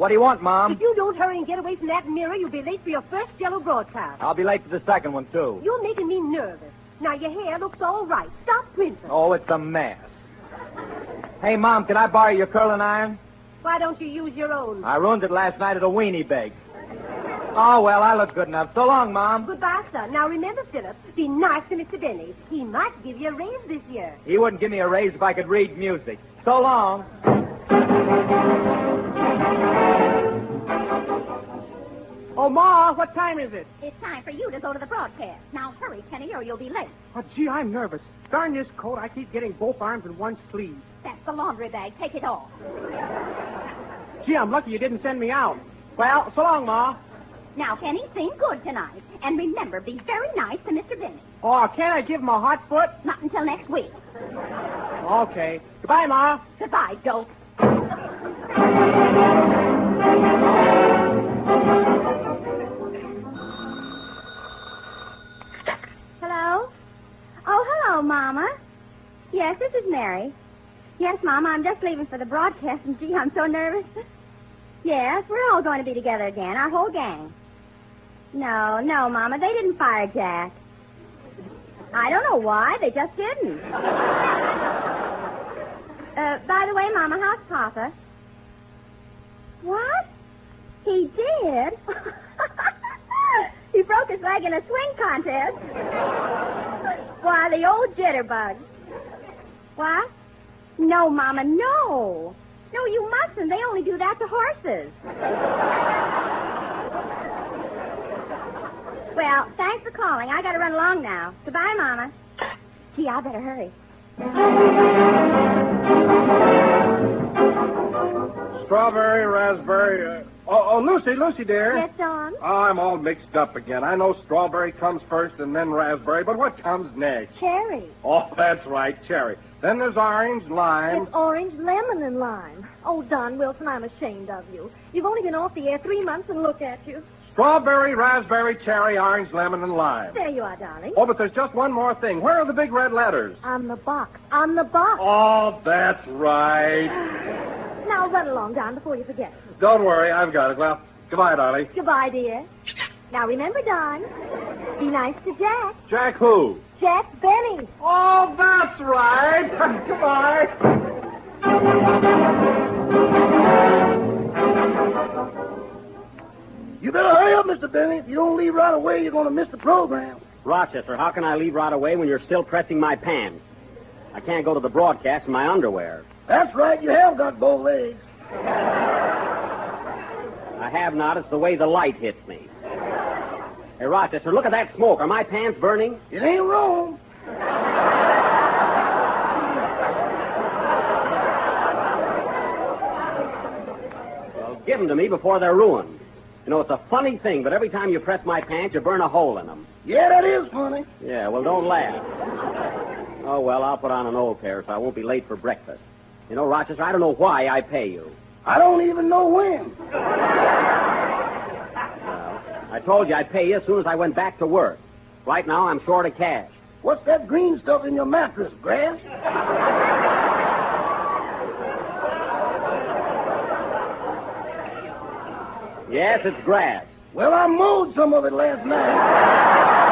What do you want, Mom? If you don't hurry and get away from that mirror, you'll be late for your first Jello broadcast. I'll be late for the second one, too. You're making me nervous. Now, your hair looks all right. Stop princess. Oh, it's a mess. Hey, Mom, can I borrow your curling iron? Why don't you use your own? I ruined it last night at a weenie bake. Oh, well, I look good enough. So long, Mom. Goodbye, son. Now, remember, Philip, be nice to Mr. Benny. He might give you a raise this year. He wouldn't give me a raise if I could read music. So long. Oh, Ma, what time is it? It's time for you to go to the broadcast. Now, hurry, Kenny, or you'll be late. Oh, gee, I'm nervous. Darn this coat, I keep getting both arms in one sleeve. That's the laundry bag. Take it off. Gee, I'm lucky you didn't send me out. Well, so long, Ma. Now, Kenny, sing good tonight. And remember, be very nice to Mr. Benny. Oh, can't I give him a hot foot? Not until next week. Okay. Goodbye, Ma. Goodbye, dope. Hello? Oh, hello, Mama. Yes, this is Mary. Yes, Mama, I'm just leaving for the broadcast, and gee, I'm so nervous. Yes, we're all going to be together again, our whole gang. No, Mama, they didn't fire Jack. I don't know why, they just didn't. By the way, Mama, how's Papa? What? He did? He broke his leg in a swing contest. Why, the old jitterbug. What? No, Mama, no. No, you mustn't. They only do that to horses. Well, thanks for calling. I got to run along now. Goodbye, Mama. Gee, I better hurry. Strawberry, raspberry. Lucy, dear. Yes, Don? Oh, I'm all mixed up again. I know strawberry comes first and then raspberry, but what comes next? Cherry. Oh, that's right, cherry. Then there's orange, lime. It's orange, lemon, and lime. Oh, Don Wilson, I'm ashamed of you. You've only been off the air 3 months, and look at you. Strawberry, raspberry, cherry, orange, lemon, and lime. There you are, darling. Oh, but there's just one more thing. Where are the big red letters? On the box. On the box. Oh, that's right. Now run along, Don, before you forget. Don't worry, I've got it. Well, goodbye, darling. Goodbye, dear. Now remember, Don, be nice to Jack. Jack who? Jack Benny. Oh, that's right. Goodbye. You better hurry up, Mr. Benny. If you don't leave right away, you're going to miss the program. Rochester, how can I leave right away when you're still pressing my pants? I can't go to the broadcast in my underwear. That's right, you have got both legs. I have not. It's the way the light hits me. Hey, Rochester, look at that smoke. Are my pants burning? It ain't wrong. Well, give them to me before they're ruined. You know, it's a funny thing, but every time you press my pants, you burn a hole in them. Yeah, that is funny. Yeah, well, don't laugh. Oh, well, I'll put on an old pair so I won't be late for breakfast. You know, Rochester, I don't know why I pay you. I don't even know when. Well, I told you I'd pay you as soon as I went back to work. Right now, I'm short of cash. What's that green stuff in your mattress, grass? Yes, it's grass. Well, I mowed some of it last night.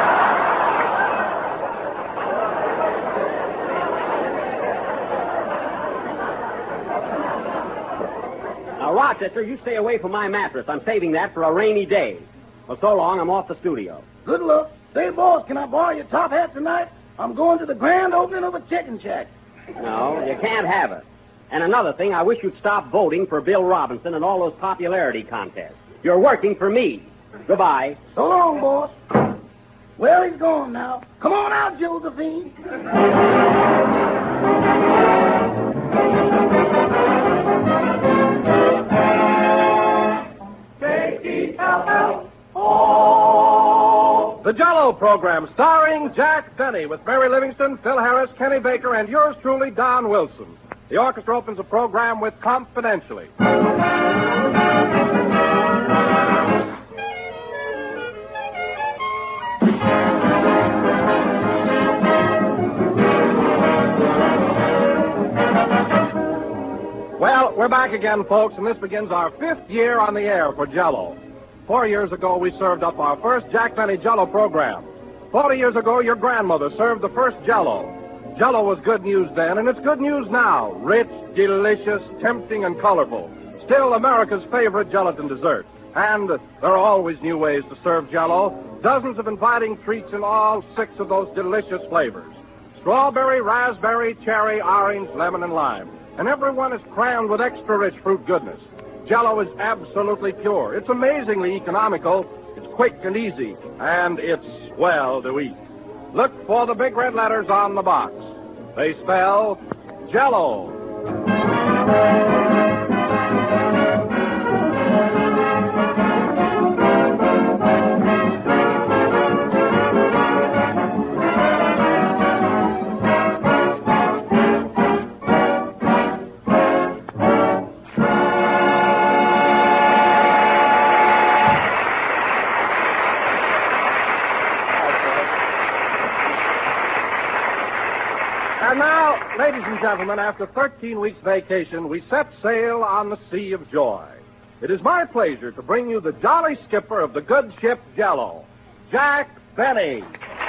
Now, Rochester, you stay away from my mattress. I'm saving that for a rainy day. Well, so long. I'm off the studio. Good luck. Say, boss, can I borrow your top hat tonight? I'm going to the grand opening of a chicken shack. No, you can't have it. And another thing, I wish you'd stop voting for Bill Robinson and all those popularity contests. You're working for me. Goodbye. So long, boss. Well, he's gone now. Come on out, Josephine. The Jell-O program, starring Jack Benny, with Mary Livingston, Phil Harris, Kenny Baker, and yours truly, Don Wilson. The orchestra opens the program with Confidentially. Well, we're back back again, folks, and this begins our 5th year on the air for Jell-O. 4 years ago, we served up our first Jack Benny Jell-O program. 40 years ago, your grandmother served the first Jell-O. Jell-O was good news then, and it's good news now. Rich, delicious, tempting, and colorful. Still America's favorite gelatin dessert. And there are always new ways to serve Jell-O. Dozens of inviting treats in all 6 of those delicious flavors. Strawberry, raspberry, cherry, orange, lemon, and lime. And every one is crammed with extra rich fruit goodness. Jell-O is absolutely pure. It's amazingly economical. It's quick and easy. And it's swell to eat. Look for the big red letters on the box. They spell Jell-O. And now, ladies and gentlemen, after 13 weeks' vacation, we set sail on the Sea of Joy. It is my pleasure to bring you the jolly skipper of the good ship Jell-O, Jack Benny.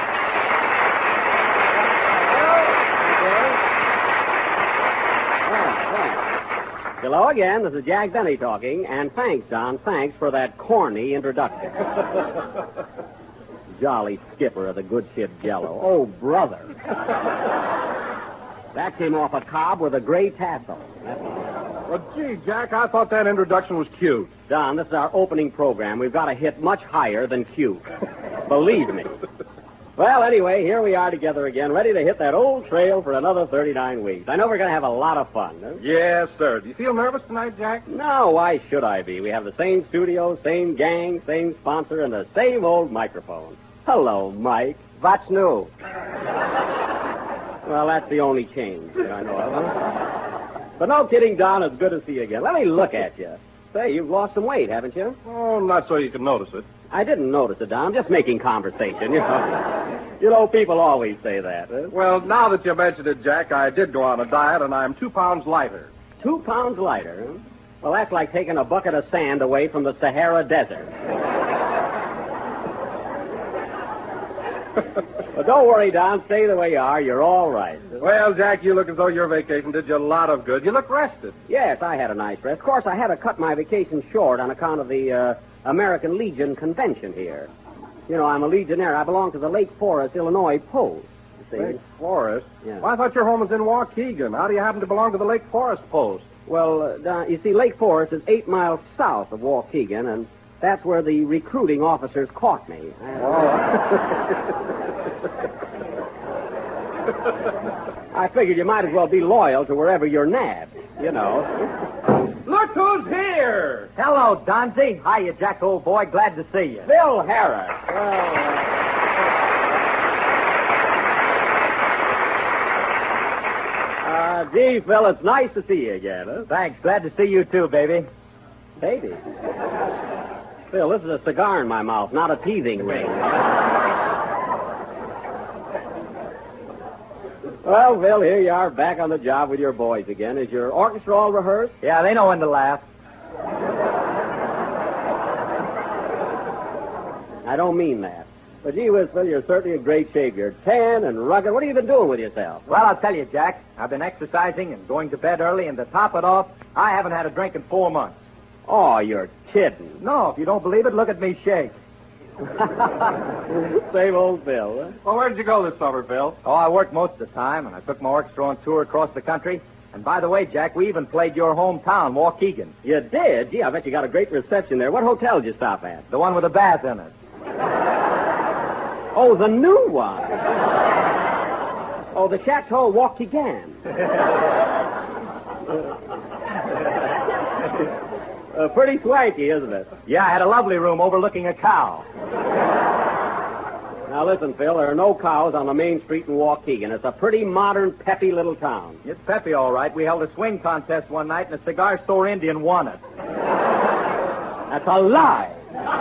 Hello again. This is Jack Benny talking, and thanks, Don. Thanks for that corny introduction. Jolly skipper of the good ship Jell-O. Oh, brother. That came off a cob with a gray tassel. Well, gee, Jack, I thought that introduction was cute. Don, this is our opening program. We've got to hit much higher than cute. Believe me. Well, anyway, here we are together again, ready to hit that old trail for another 39 weeks. I know we're going to have a lot of fun. Huh? Yes, sir. Do you feel nervous tonight, Jack? No, why should I be? We have the same studio, same gang, same sponsor, and the same old microphone. Hello, Mike. What's new? Well, that's the only change that I know of. Huh? But no kidding, Don. It's good to see you again. Let me look at you. Say, you've lost some weight, haven't you? Oh, not so you can notice it. I didn't notice it, Don. I'm just making conversation, you know. You know, people always say that. Huh? Well, now that you mentioned it, Jack, I did go on a diet, and I'm 2 pounds lighter. 2 pounds lighter, huh? Well, that's like taking a bucket of sand away from the Sahara Desert. But don't worry, Don. Stay the way you are. You're all right. Well, Jack, you look as though your vacation did you a lot of good. You look rested. Yes, I had a nice rest. Of course, I had to cut my vacation short on account of the American Legion convention here. You know, I'm a Legionnaire. I belong to the Lake Forest, Illinois Post. You see? Lake Forest? Yeah. Well, I thought your home was in Waukegan. How do you happen to belong to the Lake Forest Post? Well, Don, you see, Lake Forest is 8 miles south of Waukegan, and that's where the recruiting officers caught me. I figured you might as well be loyal to wherever you're nabbed, you know. Look who's here! Hello, Donzie. Hiya, Jack, old boy. Glad to see you. Bill Harris. Gee, Phil, it's nice to see you again, huh? Thanks. Glad to see you, too, baby. Baby. Phil, this is a cigar in my mouth, not a teething ring. Well, Phil, here you are back on the job with your boys again. Is your orchestra all rehearsed? Yeah, they know when to laugh. I don't mean that. But gee whiz, Phil, you're certainly in great shape. You're tan and rugged. What have you been doing with yourself? Well, I'll tell you, Jack. I've been exercising and going to bed early, and to top it off, I haven't had a drink in 4 months. Oh, you're kidding. No, if you don't believe it, look at me shake. Same old Phil, huh? Well, where did you go this summer, Phil? Oh, I worked most of the time, and I took my orchestra on tour across the country. And by the way, Jack, we even played your hometown, Waukegan. You did? Gee, I bet you got a great reception there. What hotel did you stop at? The one with a bath in it. Oh, the new one. Oh, the Chateau Waukegan. Pretty swanky, isn't it? Yeah, I had a lovely room overlooking a cow. Now, listen, Phil, there are no cows on the main street in Waukegan. It's a pretty modern, peppy little town. It's peppy, all right. We held a swing contest one night, and a cigar store Indian won it. That's a lie.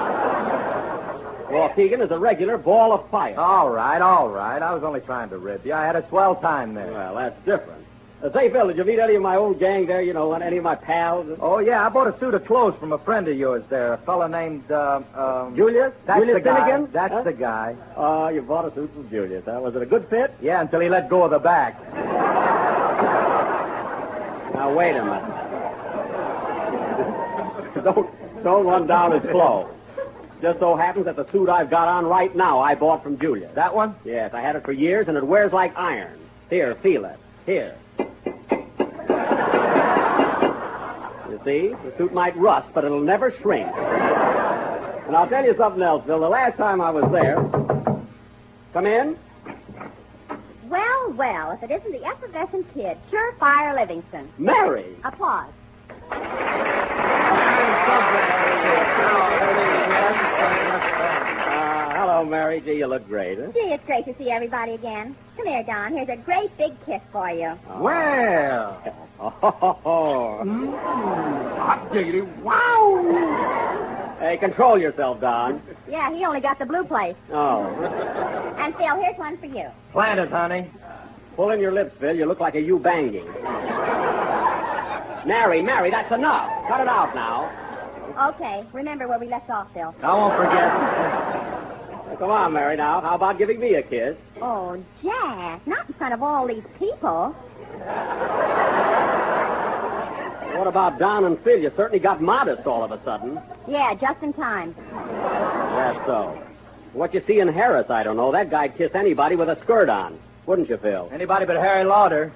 Waukegan is a regular ball of fire. All right. I was only trying to rib you. I had a swell time there. Well, that's different. Say, Phil, did you meet any of my old gang there? You know, any of my pals? Oh, yeah, I bought a suit of clothes from a friend of yours there, a fella named, Julius? That's Julius the guy. Finnegan? That's Huh? the guy. Oh, you bought a suit from Julius, huh? Was it a good fit? Yeah, until he let go of the back. Now, wait a minute. Don't run down his clothes. Just so happens that the suit I've got on right now I bought from Julius. That one? Yes, I had it for years, and it wears like iron. Here, feel it. Here. You see, the suit might rust, but it'll never shrink. And I'll tell you something else, Bill. The last time I was there... Come in? Well, well, if it isn't the effervescent kid, Surefire Livingston. Mary! Applause. Hello, Mary. Gee, you look great, huh? Gee, it's great to see everybody again. Come here, Don. Here's a great big kiss for you. Well. Oh. Hot diggity. Wow. Hey, control yourself, Don. Yeah, he only got the blue place. Oh. And Phil, here's one for you. Plant it, honey. Pull in your lips, Phil. You look like a you banging. Mary, that's enough. Cut it out now. Okay, remember where we left off, Phil. I won't forget. Come on, Mary, now. How about giving me a kiss? Oh, Jack, not in front of all these people. What about Don and Phil? You certainly got modest all of a sudden. Yeah, just in time. That's so. What you see in Harris, I don't know. That guy'd kiss anybody with a skirt on. Wouldn't you, Phil? Anybody but Harry Lauder.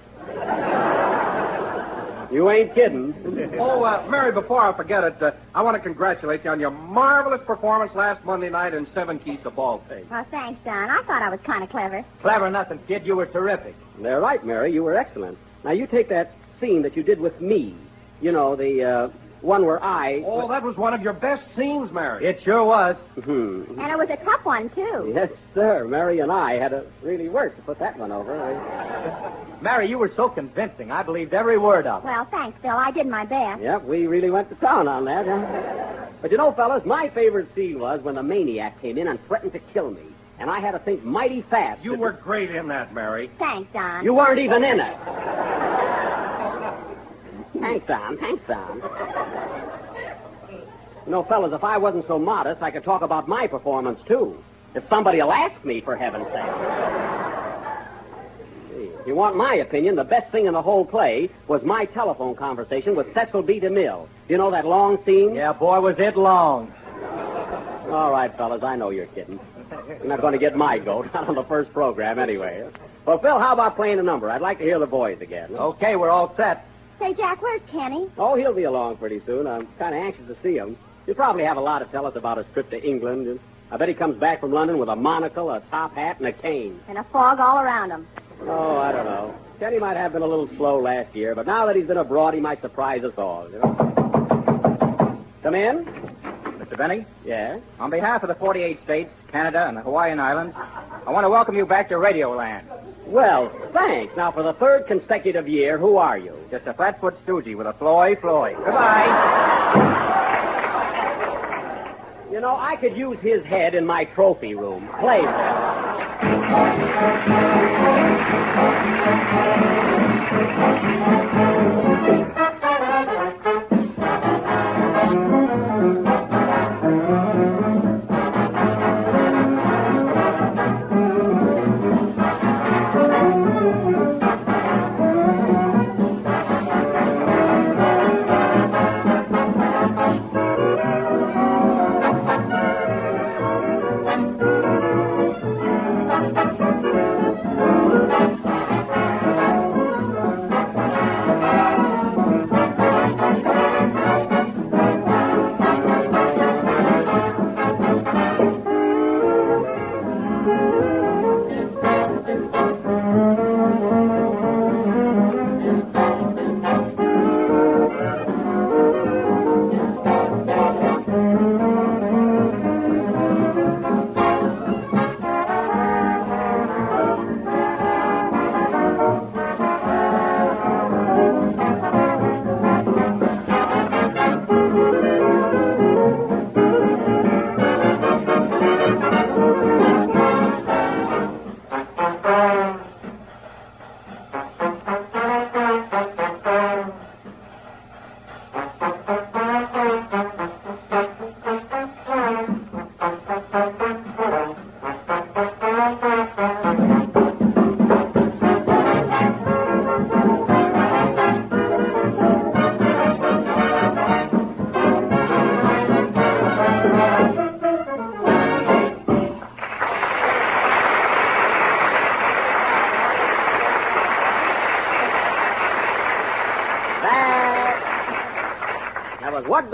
You ain't kidding. Oh, Mary, before I forget it, I want to congratulate you on your marvelous performance last Monday night in 7 keys of ball tape. Well, thanks, Don. I thought I was kind of clever. Clever nothing, kid. You were terrific. They're right, Mary. You were excellent. Now, you take that scene that you did with me. You know, the one where I... Oh, that was one of your best scenes, Mary. It sure was. And it was a tough one, too. Yes, sir. Mary and I had to really work to put that one over. Mary, you were so convincing. I believed every word of it. Well, thanks, Phil. I did my best. Yep, we really went to town on that. Huh? But you know, fellas, my favorite scene was when the maniac came in and threatened to kill me. And I had to think mighty fast. You were great in that, Mary. Thanks, Don. You weren't even in it. Thanks, Don. You know, fellas, if I wasn't so modest, I could talk about my performance, too. If somebody will ask me, for heaven's sake. If you want my opinion, the best thing in the whole play was my telephone conversation with Cecil B. DeMille. You know that long scene? Yeah, boy, was it long. All right, fellas, I know you're kidding. You're not going to get my goat, not on the first program, anyway. Well, Phil, how about playing a number? I'd like to hear the boys again. Okay, we're all set. Say, Jack, where's Kenny? Oh, he'll be along pretty soon. I'm kind of anxious to see him. He'll probably have a lot to tell us about his trip to England. I bet he comes back from London with a monocle, a top hat, and a cane. And a fog all around him. Oh, I don't know. Kenny might have been a little slow last year, but now that he's been abroad, he might surprise us all, you know. Come in. Mr. Benny? Yeah? On behalf of the 48 states, Canada, and the Hawaiian Islands, I want to welcome you back to Radioland. Well, thanks. Now, for the third consecutive year, who are you? Just a flatfoot stoogie with a Floyd. Goodbye. You know, I could use his head in my trophy room. Play,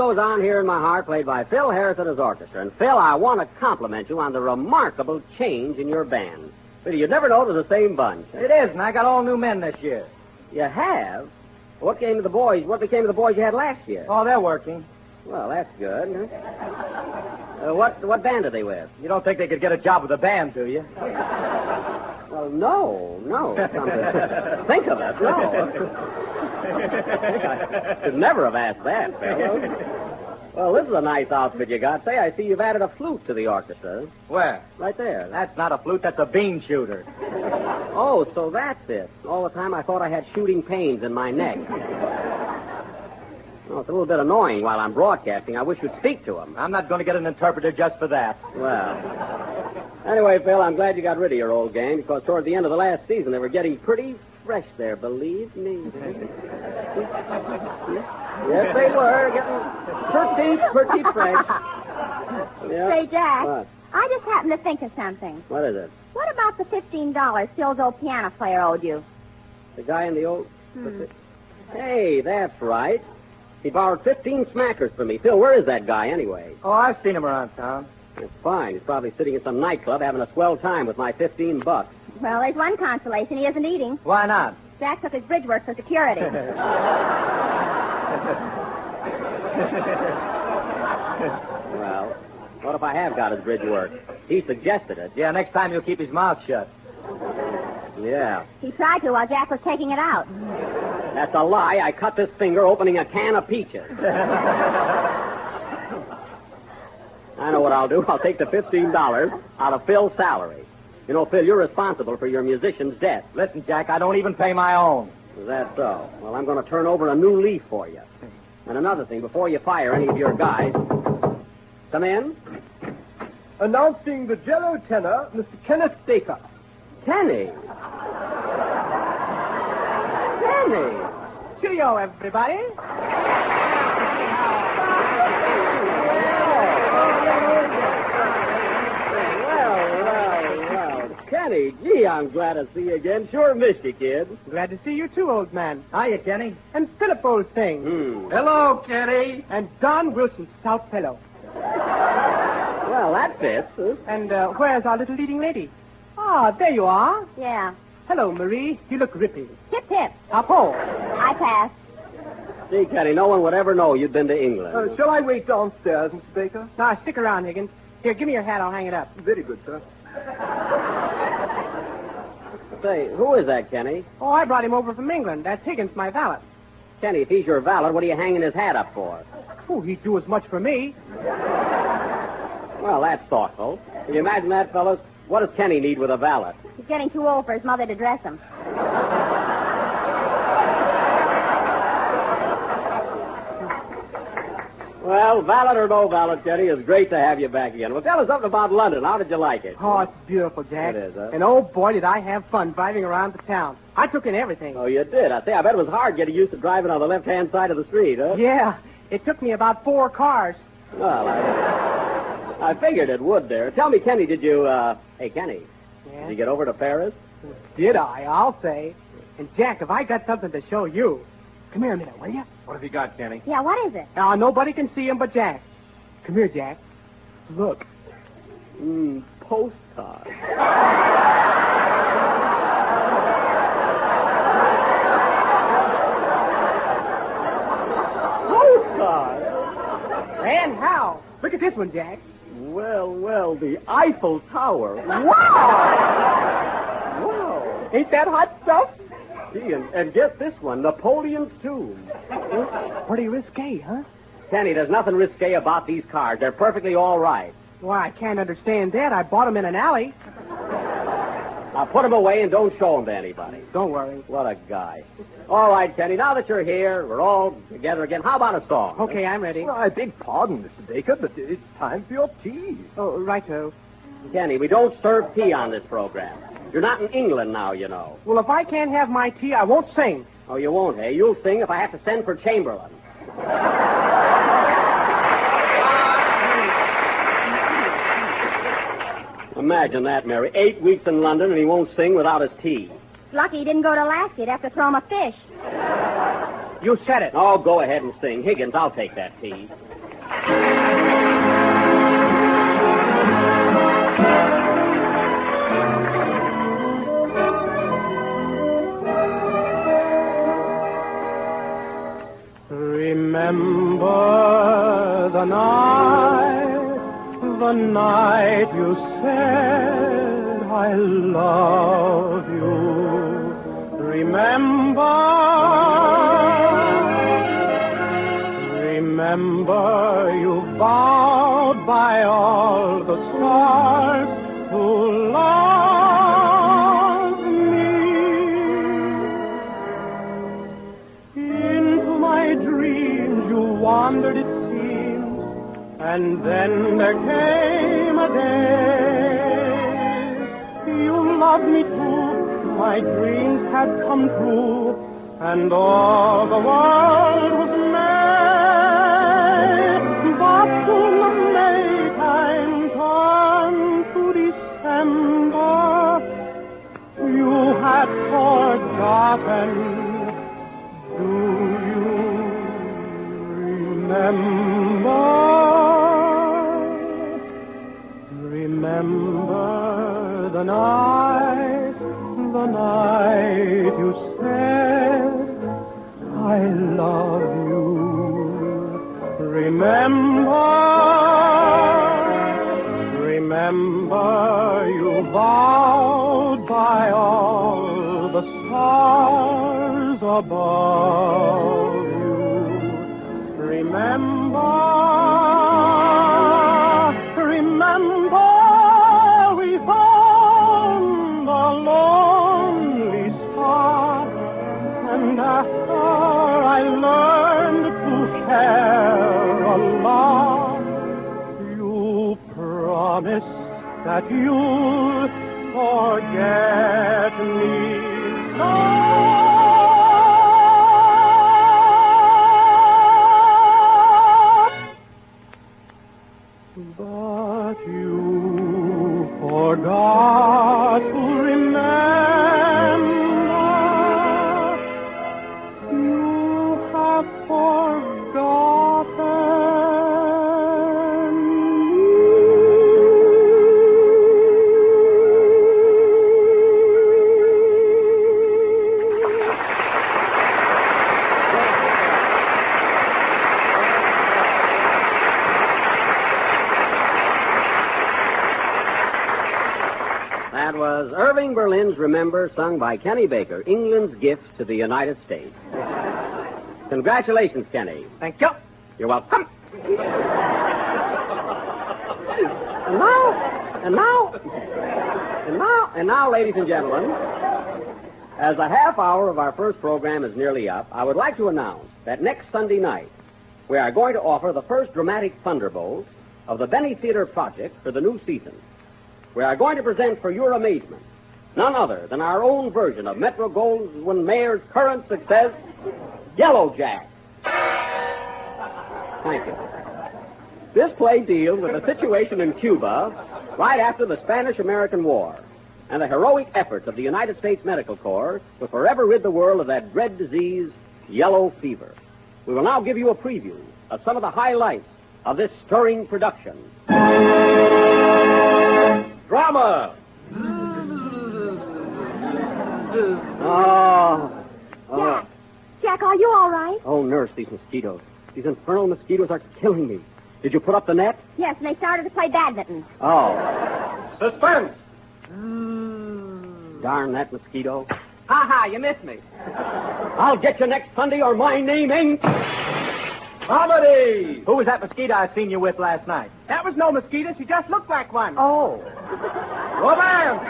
goes on here in my heart, played by Phil Harris and his orchestra. And, Phil, I want to compliment you on the remarkable change in your band. Phil, you'd never know it was the same bunch. It is, and I got all new men this year. You have? What became of the boys you had last year? Oh, they're working. Well, that's good. What band are they with? You don't think they could get a job with a band, do you? Well, no. Come to think of it, no. I should never have asked that, fellow. Well, this is a nice outfit you got. Say, I see you've added a flute to the orchestra. Where? Right there. That's not a flute, that's a bean shooter. Oh, so that's it. All the time I thought I had shooting pains in my neck. Oh, it's a little bit annoying while I'm broadcasting. I wish you'd speak to him. I'm not going to get an interpreter just for that. Well, anyway, Phil, I'm glad you got rid of your old gang, because toward the end of the last season, they were getting pretty fresh there, believe me. Yes, they were. Getting pretty fresh. Yep. Say, Jack, What? I just happened to think of something. What is it? What about the $15 Phil's old piano player owed you? The guy in the old... Hey, that's right. He borrowed 15 smackers from me. Phil, where is that guy anyway? Oh, I've seen him around town. It's fine. He's probably sitting in some nightclub having a swell time with my $15. Well, there's one consolation. He isn't eating. Why not? Jack took his bridge work for security. Well, what if I have got his bridge work? He suggested it. Yeah, next time he'll keep his mouth shut. Yeah. He tried to while Jack was taking it out. That's a lie. I cut this finger opening a can of peaches. I know what I'll do. I'll take the $15 out of Phil's salary. You know, Phil, you're responsible for your musician's debt. Listen, Jack, I don't even pay my own. Is that so? Well, I'm going to turn over a new leaf for you. And another thing, before you fire any of your guys, come in. Announcing the Jello tenor, Mr. Kenneth Baker. Kenny. Kenny. Cheerio, everybody. Well. Kenny, gee, I'm glad to see you again. Sure missed you, kid. Glad to see you too, old man. Hiya, Kenny. And Philip, old thing. Hello, Kenny. And Don Wilson, stout fellow. Well, that fits. And where's our little leading lady? Ah, there you are. Yeah. Hello, Marie. You look ripping. Tip, tip. Apo. I pass. Gee, Kenny, no one would ever know you'd been to England. Shall I wait downstairs, Mr. Baker? Now, stick around, Higgins. Here, give me your hat. I'll hang it up. Very good, sir. Say, who is that, Kenny? Oh, I brought him over from England. That's Higgins, my valet. Kenny, if he's your valet, what are you hanging his hat up for? Oh, he'd do as much for me. Well, that's thoughtful. Can you imagine that, fellas? What does Kenny need with a valet? He's getting too old for his mother to dress him. Well, valet or no valet, Kenny, it's great to have you back again. Well, tell us something about London. How did you like it? Oh, it's beautiful, Jack. It is, huh? And oh, boy, did I have fun driving around the town. I took in everything. Oh, you did? I bet it was hard getting used to driving on the left-hand side of the street, huh? Yeah, it took me about 4 cars. Well, I figured it would there. Tell me, Kenny, did you, Hey, Kenny, Yeah? did you get over to Paris? Did I? I'll say. And, Jack, have I got something to show you? Come here a minute, will you? What have you got, Kenny? Yeah, what is it? Now, nobody can see him but Jack. Come here, Jack. Look. Postcard. Postcard? And how? Look at this one, Jack. Well, the Eiffel Tower. Wow! Wow. Ain't that hot stuff? Gee, and get this one, Napoleon's tomb. Pretty risque, huh? Kenny, there's nothing risque about these cars. They're perfectly all right. Why, I can't understand that. I bought them in an alley. Now put them away and don't show them to anybody. Don't worry. What a guy. All right, Kenny, now that you're here, we're all together again. How about a song? Okay, I'm ready. Well, I beg pardon, Mr. Baker, but it's time for your tea. Oh, righto. Kenny, we don't serve tea on this program. You're not in England now, you know. Well, if I can't have my tea, I won't sing. Oh, you won't, eh? You'll sing if I have to send for Chamberlain. Imagine that, Mary. 8 weeks in London and he won't sing without his tea. Lucky he didn't go to Alaska. He'd have to throw him a fish. You said it. Oh, go ahead and sing. Higgins, I'll take that tea. Remember the night you said I love you. Remember you vowed by all the stars to love me. Into my dreams you wandered, it seems, and then there came a day you loved me too. My dreams had come true, and all the world was made. But soon the Maytime turned to December. You had forgotten. Do you remember? Remember the night you said I love you. Remember you vowed by all the stars above you. Remember we found a lonely star, and after I learned to share a lot, you promised that you'll forget me. But you forgot to remember. You have forgotten That was Irving Berlin's Remember, sung by Kenny Baker, England's gift to the United States. Congratulations, Kenny. Thank you. You're welcome. And now, ladies and gentlemen, as the half hour of our first program is nearly up, I would like to announce that next Sunday night we are going to offer the first dramatic thunderbolt of the Benny Theater project for the new season. We are going to present for your amazement none other than our own version of Metro-Goldwyn-Mayer's current success, Yellow Jack. Thank you. This play deals with the situation in Cuba right after the Spanish-American War and the heroic efforts of the United States Medical Corps to forever rid the world of that dread disease, yellow fever. We will now give you a preview of some of the highlights of this stirring production. Drama! Jack, are you all right? Oh, nurse, these mosquitoes. These infernal mosquitoes are killing me. Did you put up the net? Yes, and they started to play badminton. Oh. Suspense! Darn that mosquito. Ha, you missed me. I'll get you next Sunday or my name ain't... Comedy! Who was that mosquito I seen you with last night? That was no mosquito. She just looked like one. Oh. Romance!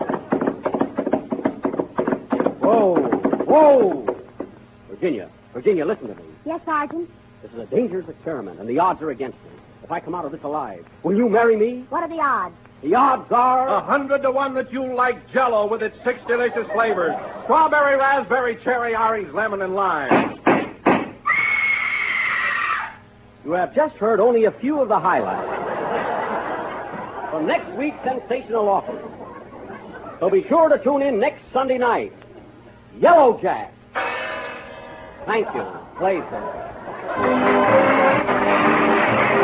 Whoa. Virginia, listen to me. Yes, Sergeant? This is a dangerous experiment, and the odds are against me. If I come out of this alive, will you marry me? What are the odds? The odds are... 100 to 1 that you like Jell-O with its 6 delicious flavors. Strawberry, raspberry, cherry, orange, lemon, and lime. You have just heard only a few of the highlights from next week's sensational offering. So be sure to tune in next Sunday night. Yellow Jack. Thank you. Play, sir.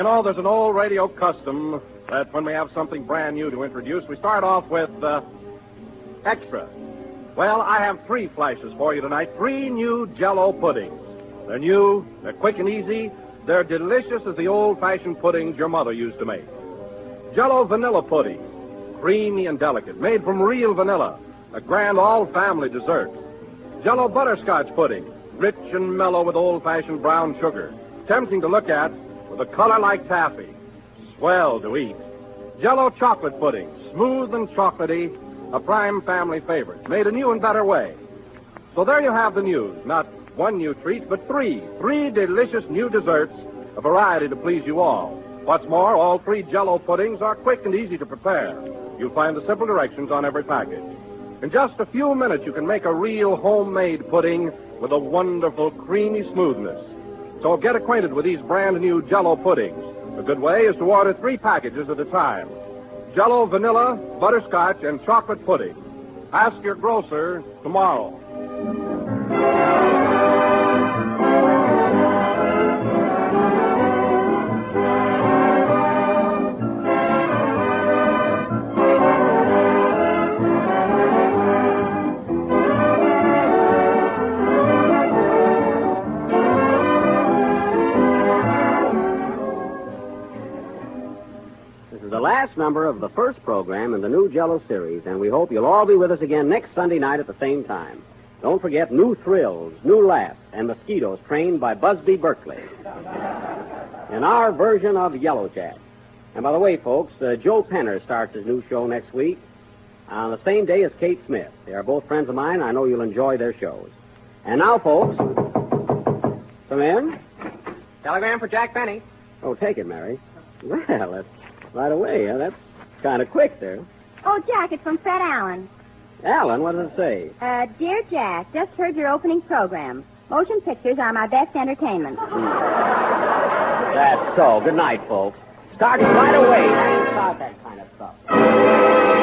know, there's an old radio custom that when we have something brand new to introduce, we start off with extra. Well, I have 3 flashes for you tonight. 3 new Jell-O puddings. They're new, they're quick and easy, they're delicious as the old-fashioned puddings your mother used to make. Jell-O vanilla pudding, creamy and delicate, made from real vanilla, a grand all-family dessert. Jell-O butterscotch pudding, rich and mellow with old-fashioned brown sugar, tempting to look at, with a color like taffy, swell to eat. Jell-O chocolate pudding, smooth and chocolatey, a prime family favorite, made a new and better way. So there you have the news. Not 1 new treat, but 3. 3 delicious new desserts, a variety to please you all. What's more, all 3 Jell-O puddings are quick and easy to prepare. You'll find the simple directions on every package. In just a few minutes, you can make a real homemade pudding with a wonderful creamy smoothness. So get acquainted with these brand new Jell-O puddings. A good way is to order 3 packages at a time. Jell-O vanilla, butterscotch, and chocolate pudding. Ask your grocer tomorrow. Last number of the first program in the new Jell-O series, and we hope you'll all be with us again next Sunday night at the same time. Don't forget new thrills, new laughs, and mosquitoes trained by Busby Berkeley in our version of Yellow Jack. And by the way, folks, Joe Penner starts his new show next week on the same day as Kate Smith. They are both friends of mine, and I know you'll enjoy their shows. And now, folks, come in. Telegram for Jack Benny. Oh, take it, Mary. Well, that's right away. That's kind of quick there. Oh, Jack, it's from Fred Allen. Alan, what does it say? Dear Jack, just heard your opening program. Motion pictures are my best entertainment. That's so. Good night, folks. Start right away. Start that kind of stuff.